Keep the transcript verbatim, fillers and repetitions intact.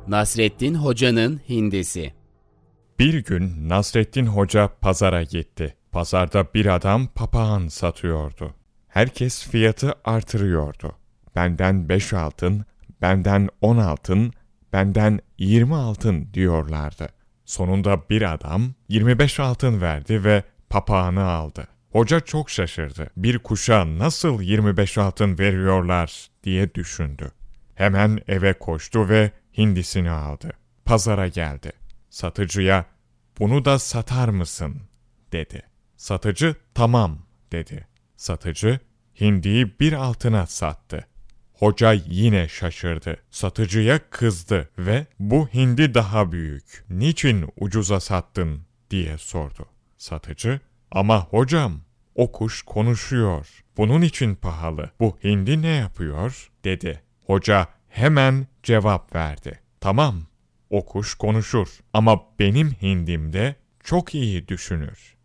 Nasrettin Hoca'nın hindisi. Bir gün Nasrettin Hoca pazara gitti. Pazarda bir adam papağan satıyordu. Herkes fiyatı artırıyordu. Benden beş altın, benden on altın, benden yirmi altın diyorlardı. Sonunda bir adam yirmi beş altın verdi ve papağanı aldı. Hoca çok şaşırdı. Bir kuşa nasıl yirmi beş altın veriyorlar diye düşündü. Hemen eve koştu ve hindisini aldı. Pazara geldi. Satıcıya "Bunu da satar mısın?" dedi. Satıcı "Tamam." dedi. Satıcı hindiyi bir altına sattı. Hoca yine şaşırdı. Satıcıya kızdı ve "Bu hindi daha büyük. Niçin ucuza sattın?" diye sordu. Satıcı "Ama hocam, o kuş konuşuyor. Bunun için pahalı. Bu hindi ne yapıyor?" dedi. Hoca hemen cevap verdi. "Tamam, o kuş konuşur ama benim hindim de çok iyi düşünür.